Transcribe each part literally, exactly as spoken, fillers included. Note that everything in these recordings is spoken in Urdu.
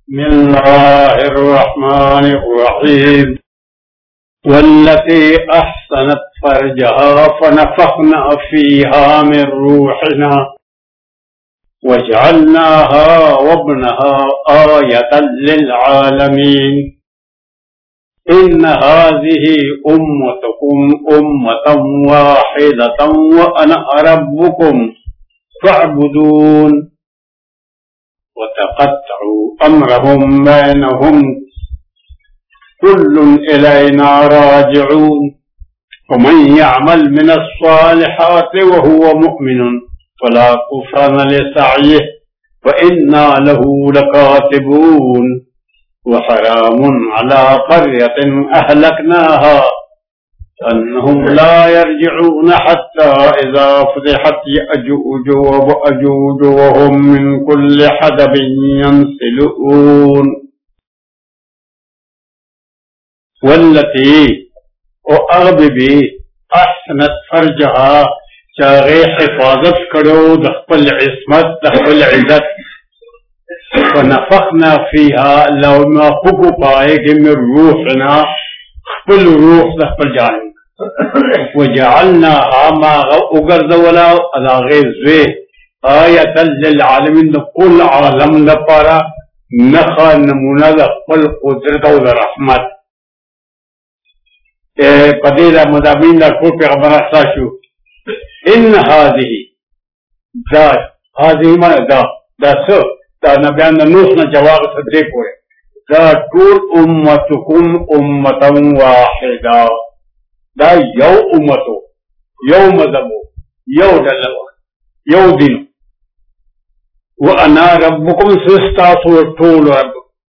बिस्मिल्लाहिर्रहमानिर्रहीम वल्लती अहसनत फरजहा फनफखना फीहा मिन रूहिना वजअलनाहा वब्नहा आयतन लिलआलमीन इन्न हाज़िही उम्मतुकुम उम्मतन वाहिदतन व अना रब्बुकुम फअबुदून वतक़त्तअू अम्रहुम बैनहुम कुल्लुन इलैना राजिऊन वमन यअमल मिनस्सालिहाति वहुव मुमिनुन फला कुफ्रान लिसअयिहि व इन्ना लहू लकातिबून वहरामुन अला क़र्यतिन अहलकनाहा अन्नहुम ला यरजिऊन हत्ता इज़ा फुतिहत यअजूज वमअजूज वहुम मिन कुल्लि हदबिन यंसिलून वल्लती ओ अग़बी अहसनत फरजहा चाहे हिफाजत करो दख्पल इस्मत दख्पल इज्जत फनफखना फीहा लौमा खुकु पाएगे में रूहना खपल रूह दख्पल जान वजअलना आमा उगरदवला अलागे ज़े आयतन लिलआलमीन कुल आलम लपारा नखा नमूना दख्पल कुदरत और रहमत पदेला मदामीन को पैगंबर साशु इन हाज़िही दा हाज़िही मा दा दस दा नबियान नूस न जवाब सदरे कोए दा टूल उम्मतुकुम उम्मतन वाहिदा दा यौ उम्मतो यौ मज़हबो यौ डलवा यौ दिन व अना रब्बुकुम सिस्तासु टूल रब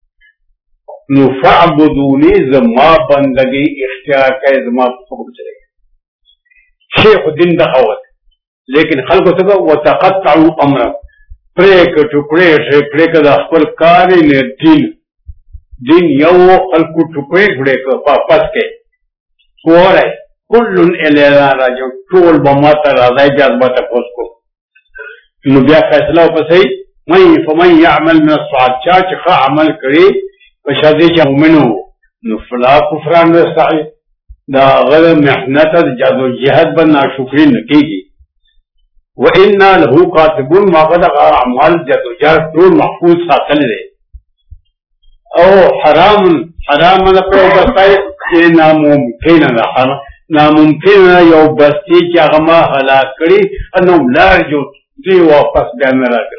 नुफअबुदूनी ज़मा बंदगी इख्तियार का ज़मा हुक्म चलेगा शेख दिन दखावत लेकिन खल्को तक वो तक़त्तअू अम्र प्रेक टुकड़े टुकड़े का दख्पल कारी ने दिन दिन यौ खल्को टुकड़े टुकड़े का वापस के और है कुल्लुन इलैना राजिऊन टोल बमाता राज़ाई जज्बत उसको नुबिया फैसला उपसई मई फमन यअमल मिन अस्सालिहात खा अमल करे बशादी मुमिन हो नुफला कुफरान रसाई दा अगर मेहनत जादो जहद बन नाशुक्री न कीगी व इन्ना लहू कातिबून माक़द अमाल जादो जहद टूल महफूज साथल दे ओ हराम हराम न पे बताए ये नामुमकिन न नामुमकिन यो बस्ती क्या गमा हलाक करी अनु लार जो दी वापस बयान न कर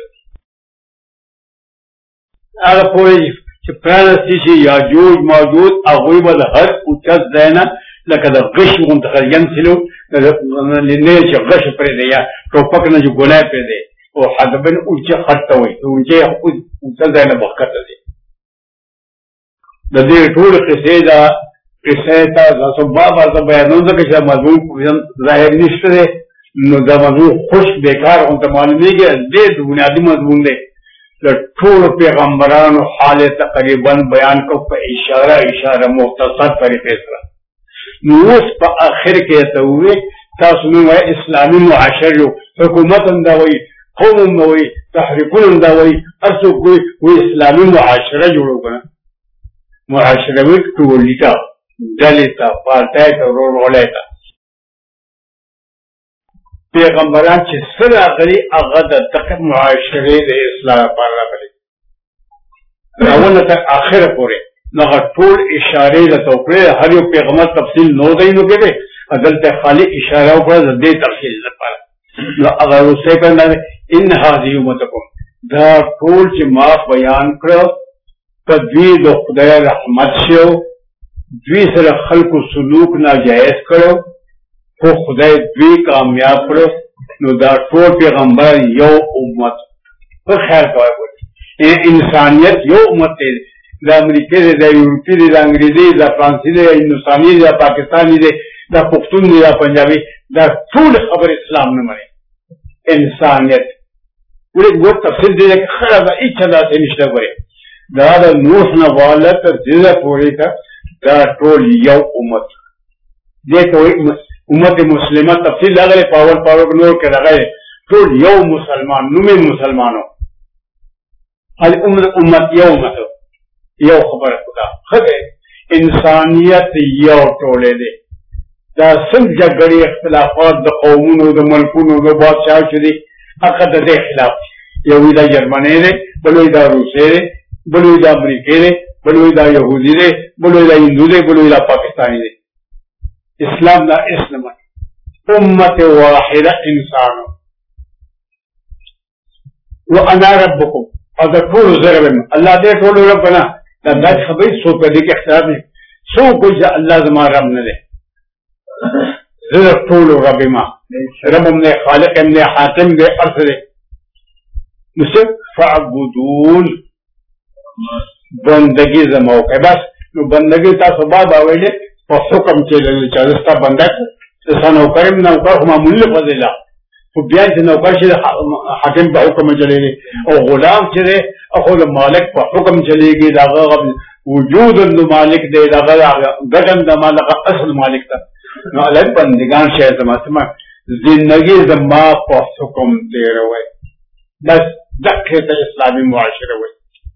अगर पूरी प्राणस्ती याजूज मौजूद अगुई बद हर उच्च देना लकद गश मुंतखल यंसिलो लेने से गश पर दे या टोपक न जो गुनाह पे दे वो हदबन उच्च खत हुई तो उनके उच्च देना बखत दे दे टूल किसेदा किसेता सब बाबा सब बयानों से किसी मजबूत जाहिर निश्चित है नो दमजू खुश बेकार उन तमाम नहीं के दे बुनियादी मजबूत दे टूल पैगम्बरान हाल तकरीबन बयान को इशारा इशारा मुख्तसर तरीके से उस पर आखिर कहते हुए तासुम इस्लामी मुआशर हुकूमत अंदावई कौम अंदावई तहरीकुल अंदावई अर्सो कोई वो इस्लामी मुआशरा जोड़ोगा मुआशरा में टोलिता दलिता पार्टाइता रोलेता पैगम्बरान चिस्सर आखिरी अगद तक मुआशरे दे इस्लाम पर रखले अवल तक आखिर पूरे नगर टोल इशारे लतोपरे हर यो पैगम्बर तफसील नो दई नो के अदल ते खाली इशारा पर दे तफसील न पर अगर उसे करना इन हाज़ी उम्मतकुम दा टोल च माफ बयान करो तद्वी दो खुदा रहमत से द्वी सर खल्क सलूक नाजायज करो वो खुदा द्वी कामयाब करो नो दा टोल पैगम्बर यो उम्मत पर खैर का बोले इंसानियत यो उम्मत दा अमरीकी दे दा यूरोपी दे दा अंग्रेजी दा फ्रांसी दे हिंदुस्तानी दे पाकिस्तानी दे दा पुख्तून दे दा पंजाबी दा टोल खबर इस्लाम न मने इंसानियत पूरे बहुत तफसील दे के खरा दा इच्छा दा से निश्चित करे दा दा नूह न वालत जिला पूरी का दा टोल यो उम्मत दे तो उम्मत मुस्लिमा तफसील लगे पावर पावर नूर के लगे टोल यो मुसलमान नुमे मुसलमानों हल उम्मत उम्मत यो उम्मत یو خبره خدا خدای انسانیت یو ټوله دی دا څنګه جګړې اختلافات د قومونو د ملکونو د بادشاہ چې دي هغه د دې خلاف یو دا جرمني دی بلوي دا روسي دی بلوي دا امریکای دی بلوي دا يهودي دی بلوي دا هندو دی بلوي دا پاکستاني دی اسلام دا اسلام امه واحده انسان وانا ربكم هذا ټول زربم الله دې ټول ربنا دا د خبرې سو په دې کې اختلاف نه سو کوئی الله زما رب نه دی زه ټول رب ما رب من خالق من حاکم دې ارث دې نو فعبدون بندگی زما وکړه بس نو بندگی تاسو بابا ویلې په حکم کې لږ چې تاسو بنده څه نو کریم نو کوه معمول فضیلت خو بیا چې نوکر چې حاکم په حکم چلېږي او غلام چې دی خو د مالک په حکم چلېږي د هغه وجود د مالک دی د هغه ګټن د مالک اصل مالک ته نو الګ بندګان شي زما سم زندگی زما په حکم تیروي بس دغه ته اسلامي معاشره وي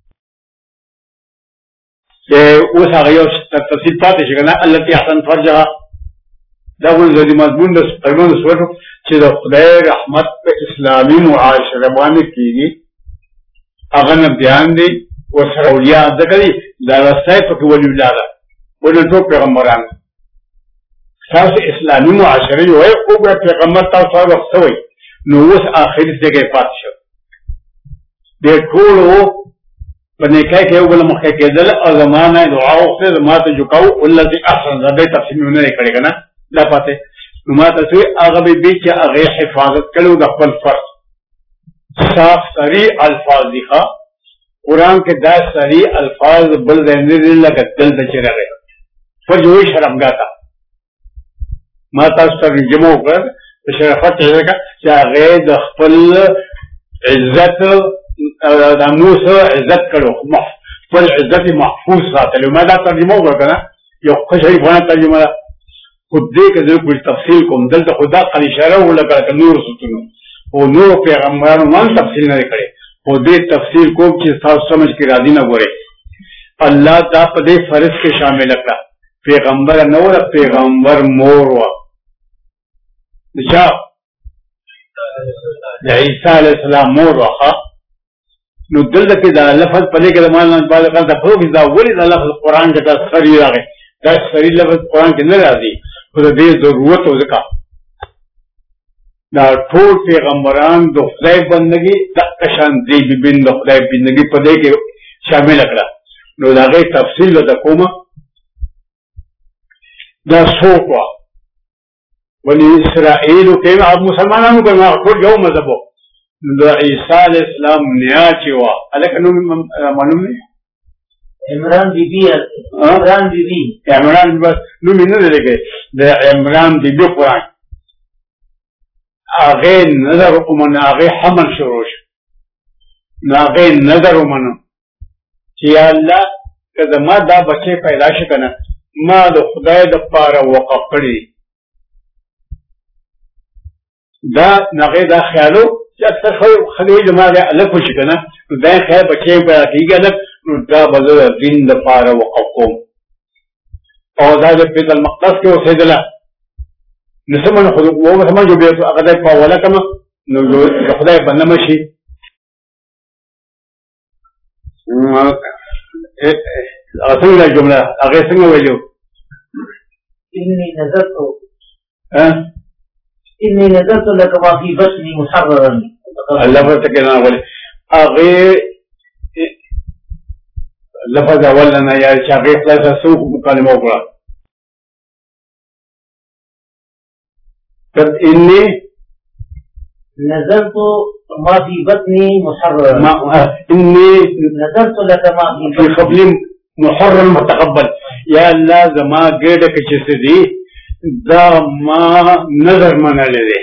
چې اوس هغه یو تفصیل پاتې شي کنه التي احسن فرجها دا ول د مضمون د پیغمبر سره چې د خدای رحمت په اسلامي معاشره باندې کیږي هغه نه بیان دي او سره اولیاء ذکرې دا راستای په ولي الله ولې ټول پیغمبران تاسو اسلامي معاشره یو او پیغمبر تاسو وخت وي نو اوس اخر څه پات شو د ټول باندې کې کې وګل مخه کېدل او زمانه دعا او څه زماته جوکاو الذي احسن زده تفسیرونه کړي کنه دا پته نو ما ته هغه به چې هغه حفاظت کړو د خپل فرض صاف صریح الفاظ دي ښا قران کې دا صریح الفاظ بل زنده لکه دل د چرغه فجوي شرمګاتا ما تاسو ته جمع کړ په شرافت هغه چې هغه د خپل عزت او د ناموس عزت کړو خپل عزت محفوظ ساتلو ما دا ترجمه وکړه یو خوشحالي باندې ترجمه خود دې کې د کوم تفصیل کوم دلته خدا قال اشاره ولکه نور ستونو او نور پیغمبرانو باندې تفصیل نه کړي خو دې تفصیل کوم چې تاسو سمجھ کې راځي نه غوري الله دا په دې فرض کې شامل کړه پیغمبر نور پیغمبر مور وا نشا د عیسی علی السلام مور واخا نو دلته کې دا لفظ په دې کې د مان باندې دا خو دا ولې دا لفظ قران کې دا سری راغی دا سری لفظ قران کې نه راځي خو دې ضرورت او ځکه دا ټول پیغمبران د خدای بندگی د قشان دی بین د خدای بندگی په دې کې شامل کړه نو دا غي تفصیل د کومه دا سوقوا بني اسرائیل کې مسلمانانو کې ټول یو مذهب د عیسی علی السلام نیا چې وا الکه نو معلوم نه عمران بی بی عمران بی بی عمران بس نو مين نه لګي د عمران بی بی قران هغه نظر ومن هغه حمل شروع شو هغه نظر ومن چې الله کله ما دا بچي پیدا شي کنه ما د خدای د پاره وقف کړی دا نغه دا خیالو چې اکثر خلک د ما له الکو شي کنه دا خیر بچي پیدا کیږي نو دا بدل دین د پاره وقف کوم او دا د بیت المقدس کې اوسېدله نسمن خو وو سمجھ جو به هغه په ولا کما نو خدای بنه شي اصل الجمله هغه څنګه ویلو اني نذرت ها اني نذرت لك ما في بطني محررا الله فتكنا ولي هغه لفظ اولنا یا شاغي خلاص سوق مکالمه وکړه قد اني نذرت ما في بطني محررا ما اني نذرت لك ما في قبل محرم متقبل یا الله زما ګډه کې چې دي دا ما نظر منل دي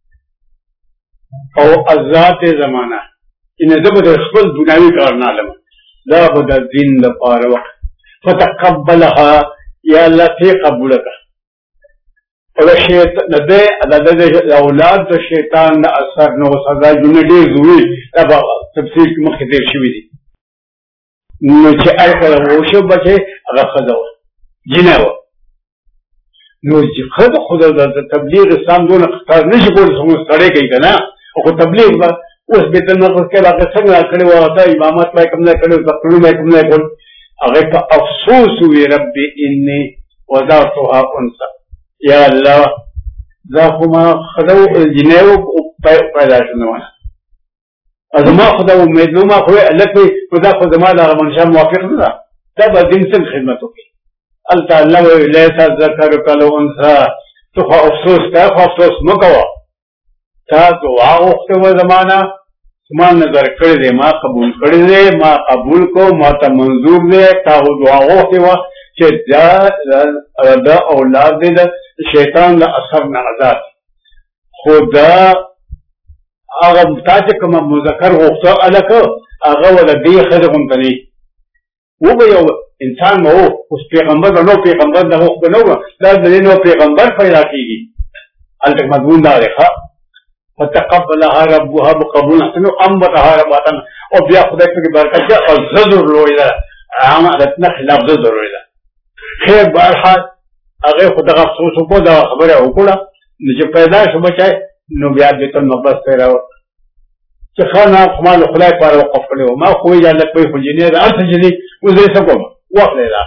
او ازات زمانہ ان زبد خپل دنیوي کار نه علم دا بد دین د پاره وخت فتقبلها یا الله ته قبول کړه او شیطان د اولاد د شیطان د اثر نو سزا جن ډیر زوی دا تفسیر کې مخکې تیر شوی دي نو چې الکله وشو بچي هغه خزو جنه و نو چې خزو خدای د تبلیغ اسلام دونه اختار نشي کولای څنګه سړی کوي کنه او تبلیغ اوس به تل نو کې هغه څنګه کړي و دا امامت پای کوم نه کړي تقریر مې کوم نه کول هغه ته افسوس وي ربي اني وضعتها انثى یا الله دا خو ما خدو جنه و پیدا شنو ازما خدا امید نو ما خو الکه خدا خو زما د منشا موافق نه دا به دین څخه خدمت وکي الله تعالی ليس ذکر کلو انثى تو خو افسوس کا خو افسوس مکوا تا دعا وخته و زمانہ ما نظر کړی دی ما قبول کړی دی ما قبول کو ما ته منظور دی تا دعا وخته و چې دا دا اولاد دی شیطان له اثر نه آزاد خدا هغه تا چې کوم مذکر غوښته الکه هغه ولدی خدمت کوي و به یو انسان مو اوس پیغمبر نو پیغمبر نه خو نو دا د نو پیغمبر پیدا کیږي الته مضمون دا دی ښا فتقبلها ربها بقبول حسن امرها ربها او بیا خدای په برکت او زذر لویدا عاملتنا خلاف زذر لویدا خیر بهرحال هغه خدای افسوس په دا خبره وکړه چې پیدا شو بچای نو بیا د بیت المقدس ته راو چې خانه خپل خدای پر وقف کړو ما خو یې الله په خجنه ده اته جنې وزې سکو وخت لیدا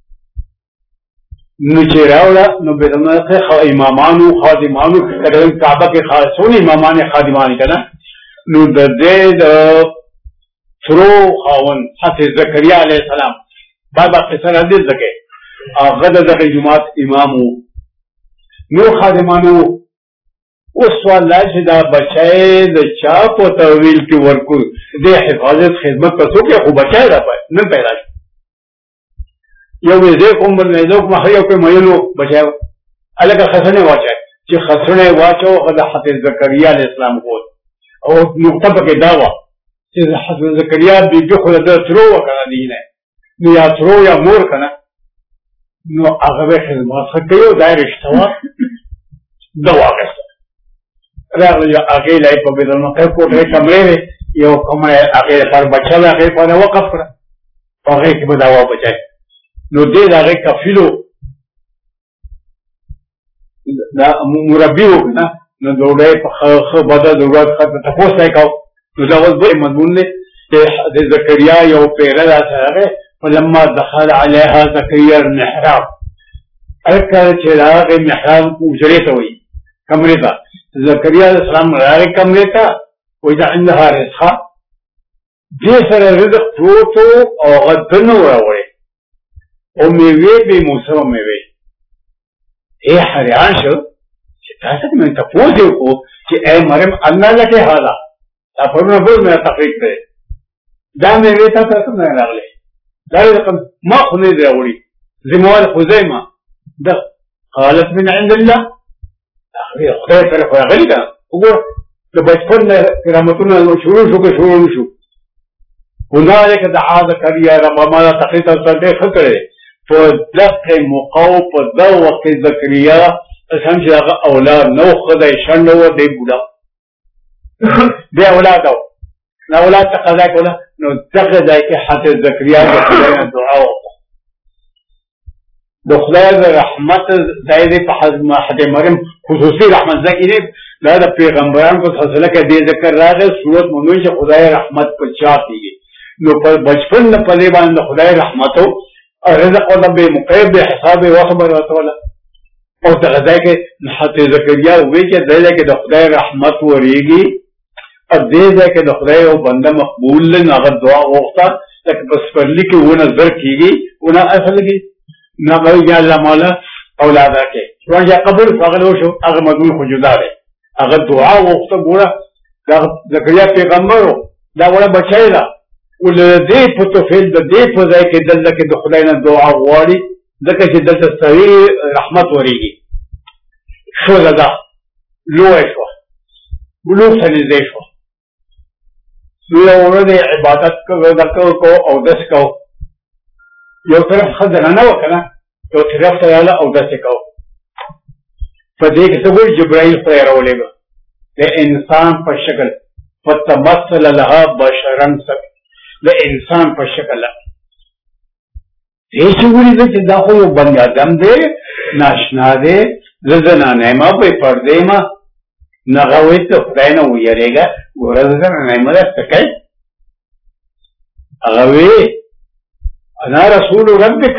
نو چې راوړه نو بیت المقدس امامانو خادمانو کړه کعبه کې خاصون امامان خادمان کړه نو د دې د فرو خاون حضرت زکریا علیه السلام بابا قصه حدیث دغه هغه د جمعات امامو نو خادمانو اوس والله چې دا بچای د چا په تویل کې ورکو د حفاظت خدمت په څو کې خو بچای را پای نن پیدا شو یو دې کوم باندې نو ما یو په مېلو بچای الګه خسنه واچای چې خسنه واچو د حضرت زکریا علیه السلام کو او نقطه په کې دا و چې حضرت زکریا بیبي خو د ترو وکړه دی نه نو یا ترو یا مور کنه نو هغه خدمت کوي دا رښتیا دا واقع راغلی هغه لای په بیت المقدس کوټه کمرې یو کومه هغه پر بچا هغه په وقف کړ هغه کې بداوا بچای نو دې هغه کفیلو دا مربي وکنه نو دوړې په خو بده ضرورت خاطر تاسو ته کاو نو دا اوس به مضمون نه د زکریا یو پیره راځه فلما دخل عليها زكريا المحراب اذكر چې هغه محراب وجري ته وي کمرې ته زكريا السلام راغی کمرې ته وإذا عندها رزقا دې سره رزق پروتو او غدنو راوړي او میوې به موسم میوې اے حیران شو چې تاسو مې ته پوښتنه وکړو چې اے مریم الله لکه حالا دا په نو بول مې تقریر کړې دا میوې تاسو نه راغلي دا رقم ما خو نه دی راوړي زموال خزیمه ده قالت من عند الله خدای طرف راغلی ده وګور د بچپن کرامتونه شروع شو که شروع شو هنالك دعا زكريا رب ما تقيت الصديق خطره فدق موقو فدوق زكريا اسهم چې هغه اولاد نو خدای شنو دی بولا دی اولادو نو اولاد تقضا کوله نو دغه ځای کې حضرت زکریا د خدای دعا وکړه د خدای د رحمت ځای دی په حضرت مریم خصوصي رحمت ځای دی دا د پیغمبرانو په سلسله کې دې ذکر راغی صورت مونږ چې خدای رحمت په چا کیږي نو په بچپن په دې باندې خدای رحمت او رزق او به مقیب به حساب وخبر وتعالى او دغه ځای کې حضرت زکریا وی چې دغه کې د خدای رحمت وريږي اب دې ځای کې د خدای او بنده مقبول نه هغه دعا وغوښته لکه بس پرلی کې و نظر کیږي ونه اصل کې نه غوي یا الله مولا اولاد راکې ورنګه قبر فغلو شو هغه مضمون خو جدا دی هغه دعا وغوښته ګوره دا زکریا پیغمبر دا وړه بچی دا ول دې په توفیل د دې په ځای کې دلته کې د خدای نه دعا غواړي ځکه چې دلته صحیح رحمت وريږي شو دا لوی شو بلوغ سنځې شو نو یو ورځ عبادت کو کو او دس کو یو طرف خدای نه وکړه یو طرف ته یاله او دس کو په دې کې څنګه جبرائیل پر راولېګو د انسان په شکل فتمثل لها بشرا سب د انسان په شکل دیش وړي د چې دا خو یو بني آدم دی ناشنا دی زه زنانه ما په پردې ما نغوي ته خدای نه ویریږه ګوره زه زنانه ما درته کوي هغه وی انا رسول ربک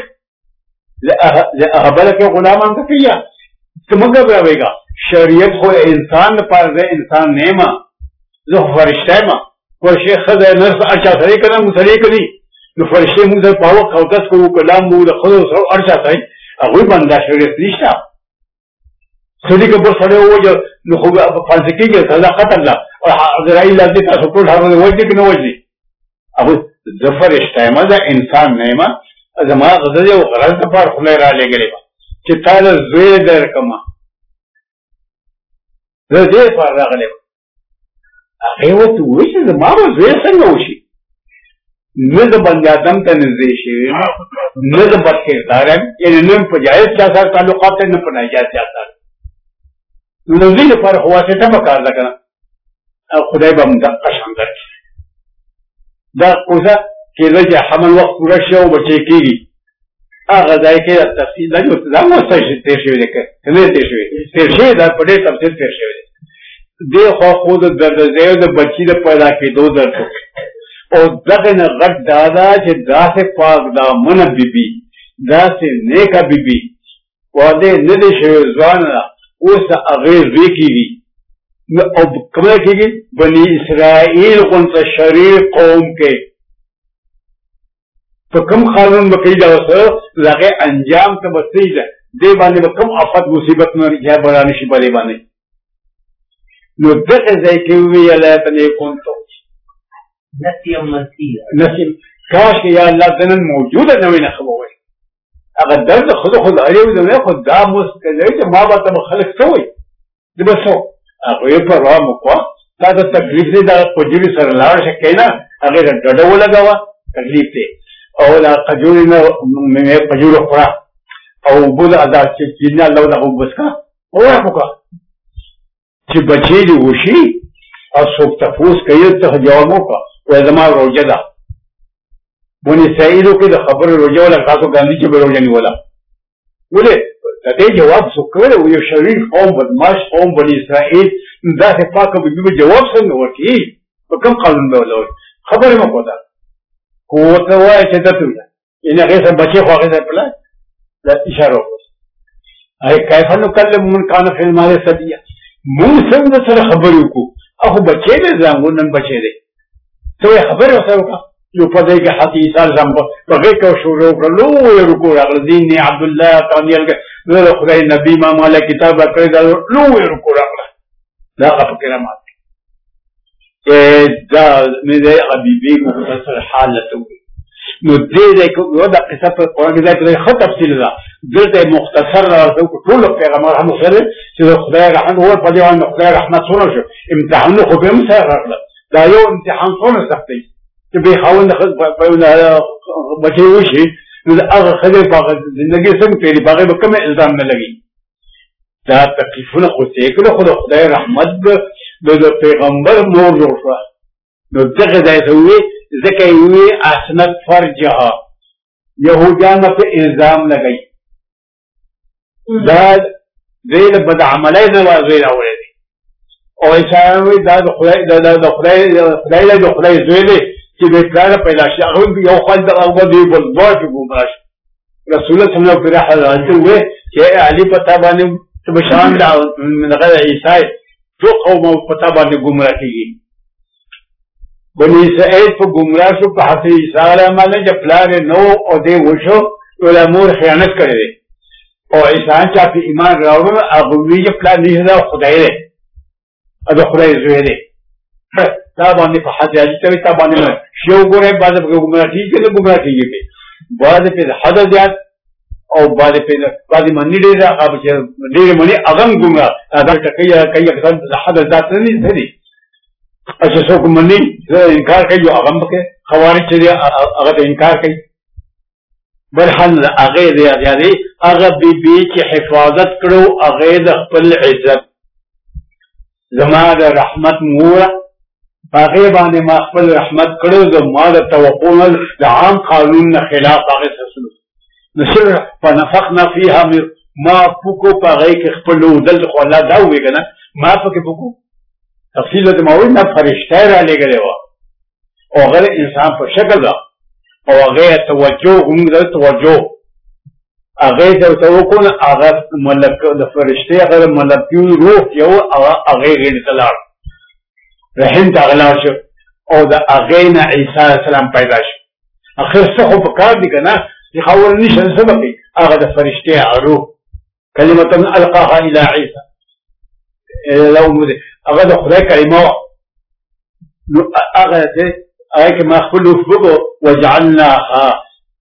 لأهبلك غلاما زكيا ثم قبل شریعت خو انسان پر دے انسان نیما زه فرشتہ ما فرشتہ خدای نرس ارچا سره کنه مسلی کړي نو فرشتہ موږ په واو قوتس کو کلام مو له خدای سره ارچا سره هغه باندې شریعت نشته سړي که په سره وځي نو خو په فلسفي کې صداقت الله او اسرائیل دې تاسو ټول هغه وځي کنه وځي هغه زه فرشتہ ما دا انسان نیما زما غزه یو غرض د پر خلای را لګلې چې تعالی زوی درکما زه دې پر راغلې هغه وته وې چې زما زوی څنګه وشي نه د بني آدم ته نږدې شي نه د بدکردارم یعنی نه په جایز چا سره تعلقات نه په ناجایز چا سره نو دې پر واسطه پکار ده کنه خدای به موږ قشنګ درکړي دا کوزه کله چې حمل وخت پوره شي او بچی کېږي هغه ځای کې تفصیل دا یو دا مو څه شي تیر شوی دی کنه تیر شوی تیر شوی دا په دې تفصیل تیر شوی دی دی خو خود د زیو د بچی د پیدا کېدو درته او دغه نه غټ دادا چې داسې پاک دا من بیبي داسې نیکه بیبي واده نه دي شوی ځوان اوس هغه زوی کېږي او کومه کېږي بني اسرائیل غونته شریر قوم کې په کوم قانون به کوي دا وسه لغه انجام ته بسې ده دې باندې به کوم آفت مصیبت نه یا برانه شي بلې باندې نو دغه ځای کې ویل ته نه کوونته نسیم منسیه نسیم کاش یا الله دنن موجوده نه وینه خبره هغه درد خود خود اړیو نه خود دا مسکلې چې ما به ته خلک کوي د بسو هغه په را مو کو دا د تکلیف دې دا پوجي سره لاړ شي کنه هغه ډډو لګاوه تکلیف دې او لا قجورنا من قجور خورا او بولا ادا چې جنا لو دا وبسکا او هغه چې بچی دی وشي او څوک تاسو کوي ته جواب وکړه او زما روزه ده بونی سایلو کې د خبر روزه ولا تاسو ګاندی چې روزه نیولا ولې ته جواب څوکره او یو شریف قوم بدمعش قوم بني اسرائیل دا څه پاکه به جواب څنګه ورکړي په کوم قانون به ولور خبره مو کوته قوت وای چې دته یعنی هغه څه بچي خو هغه څه بلا د اشاره وکړه اي کیف نکلم من کان فی المال سبیا مون څنګه سره خبرې وکړو اخو بچي دې ځانګونن بچي دې ته خبره وسره وکړه یو په دې کې حدیث اعظم په هغه کې شروع کړلو یو رکوع راغلی دین عبد الله تعالی له خدای نبی ما مال کتاب کړی دا لو یو رکوع راغلی دا په کرامات دا مې دې حبيبي مختصر حالته نو دې دې یو د قصه په قرآن کې دا خط تفصیل ده دلته مختصر راځو ټول پیغمبر هم سره چې خدای رحمت هو په دې باندې خدای رحمت سره شو امتحان خو به هم سره راغله دا یو امتحان څونه سخت دی چې به خاوند په بچي وشي نو هغه خدای په ژوندۍ څنګه پیری باغې به کوم الزام نه لګي دا تکلیفونه خو څه کړو خو خدای رحمت د پیغمبر مور جوړ شو نو دغه ځای ته وی ځکه وی اسنت فرجها يهوديان په الزام لګي دا دې بد عملای نه واځي راوړي او ایسا وی دا خدای دا د خدای خدای له خدای زوی دی چې به کار پیدا شي هغه یو خلک او دی بل دوه ګمراش رسول الله صلی الله علیه وسلم وی چې علي پتا باندې بشان دا من غیر عیسی تو قوم پتا باندې گمراه کیږي بني اسرائیل په گمراه شو په حتی عیسی علیه باندې چې پلان نو او دې وشو علماء خیانت کړي او عیسی چې په ایمان راوړل هغه وی چې پلان نه دا خدای دی دا خدای زوی دی دا باندې په حتی ته تا باندې شو ګوره بعد په گمراه کیږي چې گمراه کیږي بعد په حد زیات او باندې په باندې منی ډیر هغه چې ډیر منی اغم ګمراه دا کایه کایه ځان د حد ذات نه دي چې څوک منی انکار کوي او اغم کې خوارج چې هغه انکار کوي بل حل هغه دی یعنی هغه بي بي چې حفاظت کړو هغه د خپل عزت زما د رحمت مور هغه باندې ما خپل رحمت کړو د ما د توقع د عام قانون نه خلاف هغه څه نصر فنفخنا فيها ما پوکو پا غی که خپلو دل خو اللہ دا ہوئی گا نا ما پاکی پوکو تفصیل دا ماوی نا فرشتہ را لے گلے وا او غیر انسان پر شکل دا او غیر توجہ ہم دا توجہ اغیر دا توقع نا اغیر ملک دا فرشتہ اغیر ملکیو روح یو اغیر غیر تلار رحم تا غلار شو او دا اغیر نا عیسیٰ علیہ السلام پیدا شو اخیر سخو پکار دی کنا دی خاور نیشن سبقی اغیر دا فرشتہ روح کلمتن القاها الى عیسیٰ لو مده اغیر دا خدای کلمہ اغیر دا اغیر که ما خلو فبقو وجعلناها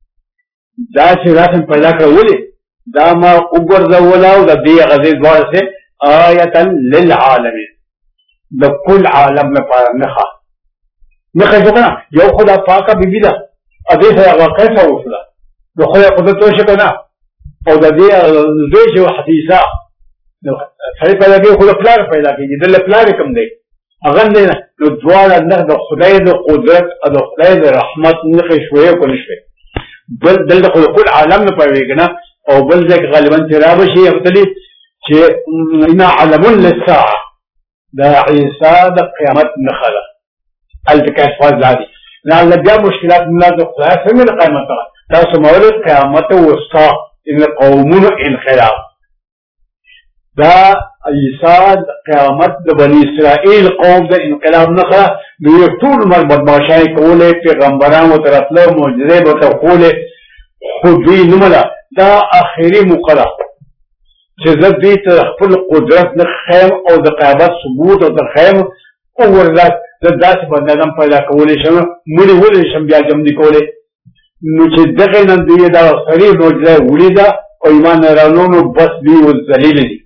دا سی راسم پیدا کرولی دا ما اگر دا ولاو دا دی غزید دوار سے آیتا للعالمین دا کل عالم میں پارا نخا نخا جو کنا یو خدا پاکا بی بی دا ادیس اغا کیسا وصلا دا خدا قدرتو شکنا او دا دی دوی جو حدیثا سری پیدا کی خدا پلار پیدا کی دل پلار کم دی اغن دینا نو دوار نخ دا خدای دا قدرت دا خدای دا رحمت نخی شوئے کو نشوئے بل دل دا کل عالم میں پڑھے گا نا او بل دا غالباً تراب شیئ اختلی چه انا علمون للساعة دا عیسیٰ دا قیامت نخلا التکاس فاز لادی نا لبیا مشکلات ملا دا خدای سمیر قیامت نخلا دا سمول قیامت وسطا ان قومون انخلاف دا عیسیٰ قیامت دا بنی اسرائیل قوم دا انقلاب نخلا دو یک طول مر بدماشای کولے پیغمبران و طرفلو معجزے بطرقولے خود دوی نملا دا آخری مقرہ چه زد دی تخفل قدرت نخیم او دا قیامت ثبوت او دا خیم او ورزاد زد دا سی بندگم پیدا کولے شم مولی ولی شم بیا جم دی کولے نو چه دقینا دی دا صریح معجزے ولی دا او ایمان رانونو بس دی و زلیل دی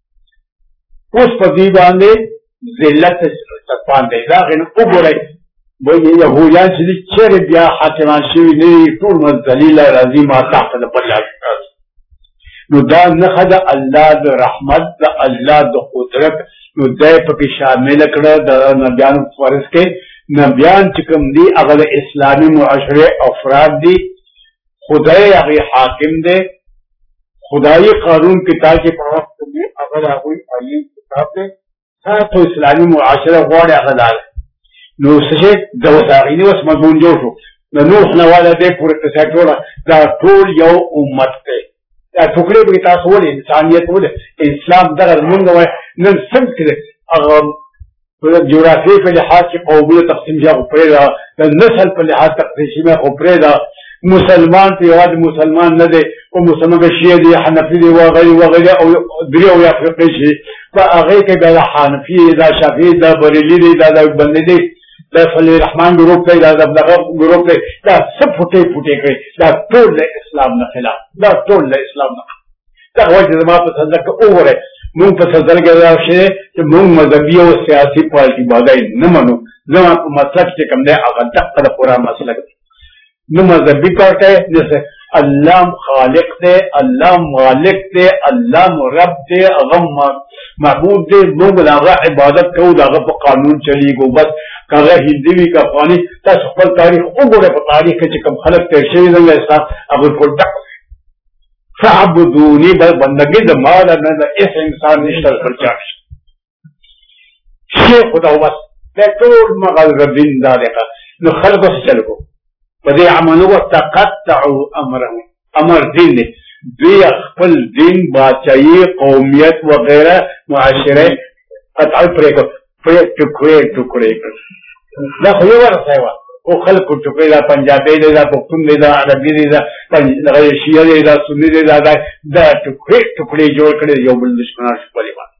اس پر دی باندے ذلت سکپان دے دا غین اگوڑے بھئی یہودیان چلی چیر بیا حاکمان شوی نی طول مزدلیل رضی ما تحت دا پلار نو دا نخد اللہ دا رحمت دا اللہ دا قدرت نو دے پکی شامل کرده دا نبیان فرس کے نبیان چکم دی اغل اسلامی معاشرے افراد دی خدای اغی حاکم دے خدای قانون کتاب کے پاس دی اغل اغوی آئین کتاب دے ساتھ اسلامی معاشرہ غوار اغلال نو سشے دو ساغینی وس مضمون جو شو نوح نوالا دے پورے قصہ ٹولا دا طول یو امت تے دا ٹکڑے بگی تاس ولی انسانیت ولی اسلام دغل منگا وی نن سمت کرے اغم جغرافی پر لحاظ کی قومی تقسیم جا خپرے دا نسل پر لحاظ تقسیم خپرے دا مسلمان تی یواد مسلمان ندے و مسلمان کا شیعہ دی حنفی دی وغیری وغیری او دری او افریقی شی فا اغیر کے بیدا حنفی دا شافی دا بریلی دی دا دا بندی دی دا فلی رحمان گروپ تے دا دا گروپ تے دا سب پھٹے پھٹے کئی دا طول لے اسلام نخلا دا طول لے اسلام نخلا دا وجہ زمان پسندر کا اوور ہے مون پسندر کے دا شیئے کہ مون مذہبی و سیاسی پارٹی بادائی نمانو زمان پا مسلک چکم دے آقا دقا دا پورا مسلک دے نو مذہبی پارٹی جیسے اللہ خالق دے اللہ مالک دے اللہ رب دے اغم معبود دے مونگ داغا عبادت کو داغا پا قانون چلی گو بس کاغا ہندیوی کا پانی تا سخبر تاریخ او گوڑے پا تاریخ کے چکم خلق تیرشوی دنگا اسلام اگر کل دق فعبدونی بندگی دا مالا ندا اس انسان نشتر پر چاش شیخ خدا بس لیکن مغل ربین دارقا نو خلقو سے چل گو بدے عملو تقطعوا امرهم امر دین نے دوی خپل دین باچائی قومیت وغیرہ معاشرے قطع پرے کو پرے ٹکڑے ٹکڑے دا خو ورسای وا او خلق ټکړه دا پنجابي دی دا پښتون دی دا عربي دی دا شیعه دی دا سنی دی دا دا ټکړه ټکړه جوړ کړي یو بل دشمنان شپلې ما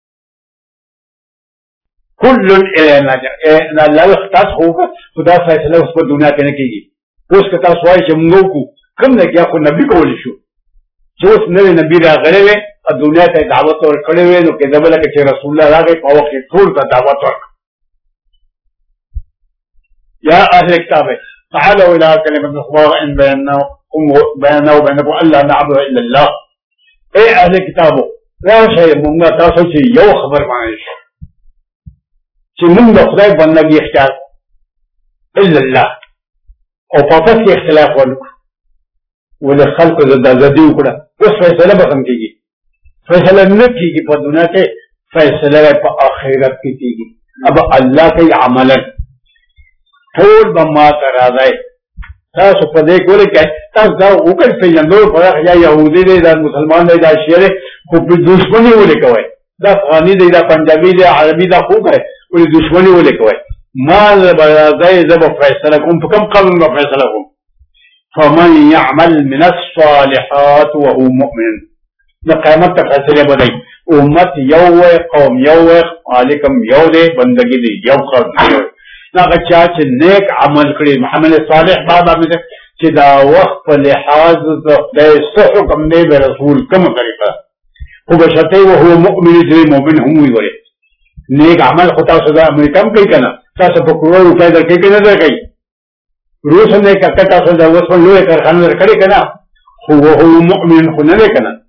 كل الینا اے الله اختص ہوگا خدا فیصلہ اس پر دنیا کے نہ کیږي اوس کتا سوای چې موږ کو کوم نه کیا خو نبی کول شو چې اوس نوې نبی راغلی وي او دنیا ته دعوت ورکړې وي نو کې دبل کې چې رسول الله راغی په وخت کې ټول ته دعوت ورک یا اهل کتاب تعالوا الى كلمه سواء بيننا بيننا وبينكم الا نعبد الا الله اے اهل کتاب را شي موږ تاسو چې یو خبر باندې شو چې موږ د خدای بندګي اختیار الا الله او په پس کې اختلاف ورکو ولې خلکو د ازادي وکړه اوس فیصله به څنګه کېږي فیصله نه کېږي په دنیا کې فیصله په آخرت کې کېږي अब الله کوي عملا ټول به ما ته راځئ تاسو په دې کې ولې کوئ تاسو دا وکړئ پېژندلو پراخ یا یهودي دی دا مسلمان دی دا شیعه دی خو په دشمني ولې کوئ دا افغاني دی دا پنجابي دی عربي دا خو کوئ ولې دشمني ولې کوئ ما به راځئ زه به فیصله کوم په کوم قانون به فیصله کوم فمن يعمل من الصالحات وهو مؤمن د قیامت ته فیصله به دی امت یو وی قوم یو وی مالکم یو دی بندگی دی یو قوم یو هغه چا چې نیک عمل کړي محمد صالح بابا مې چې دا وخت په لحاظ د خدای څه حکم دی به رسول کومه طریقه خو بشرطه وهو مؤمن دی مؤمن هم وي وي نیک عمل خو تاسو دا امریکا هم کوي کنه تاسو په کورو روپۍ درکوي که نه درکوي روس هم دی که تاسو دا اوس په لویه کارخانه درکړې که نه خو وهو مؤمن خو نه دی که نه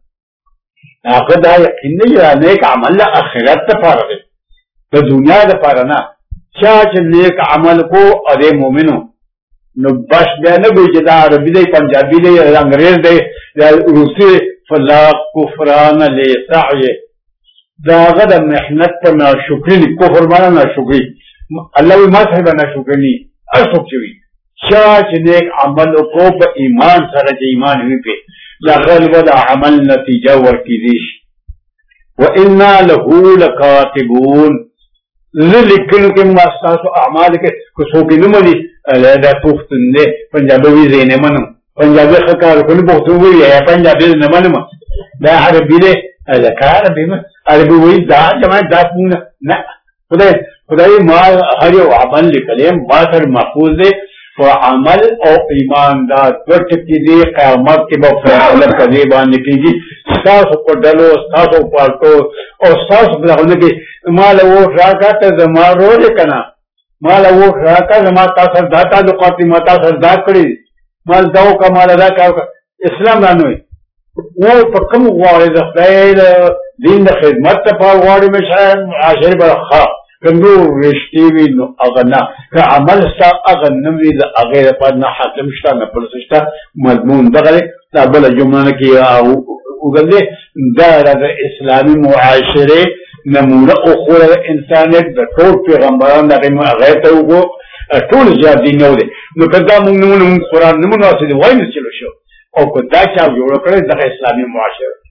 هغه دا یقین دی چې نیک عمل د آخرت دپاره دی د دنیا دپاره نه چا چې نیک عمل کو او دی مؤمنو نو بس بیا نه وایي چې دا عربي دی پنجابي دی انګریز دی یا روسي فلا کفران لسعیه دا هغه د محنت په ناشکري دی کفر معنی ناشکري الله وایي ما سره به ناشکري نه هر څوک چې وي چا چې نیک عمل وکړو په ایمان سره چې ایمان وي پې د هغه به د عمل نتیجه ورکېدی شي وانا له لکاتبون زه لیکنو کې ما ستاسو اعمال کې که څوک یې نه مني دا پښتون دی پنجابي وي زه یې نه منم پنجابي ښه کار وکړي پښتون وایي یا پنجابي نه منم دا عربي دی لکه عربي عربي وایي دا جماعت دا نه خدای خدای ما هر یو عمل لیکلی یم ما سره محفوظ دی و عمل او ایمان دا دوه ټکي دي قیامت کې به فیصله په دې باندې کېږي ستاسو په ډلو ستاسو په پالتو او ستاسو په دغه کې ما له ووټ راکړه ته زما رول یې که نه ما له ووټ راکړه زما تا سره دا تعلقات دي ما تا سره دا کړي ما دا وکړه ما له دا کار وکړه اسلام دا نه وایي و په کوم غواړې د خدای د دین د خدمت دپاره غواړې مې معاشرې به ښه که نور رشتې وي نو هغه نه که عمل ستا هغه نه وي د هغې دپاره نه حاکم شته نه پلس شته مضمون دغه دی دا بله جمله نه کې اوږد دی دا د اسلامي معاشرې نمونه اخوره د انسانیت د ټول پیغمبران دغې هغې ته وګورو ټول زیات دین یو دی نو که دا مونږ نمونه مونږ قرآن نه مناسب دی وایي نه چلو شو او که دا چا جوړه کړې دغه اسلامي معاشره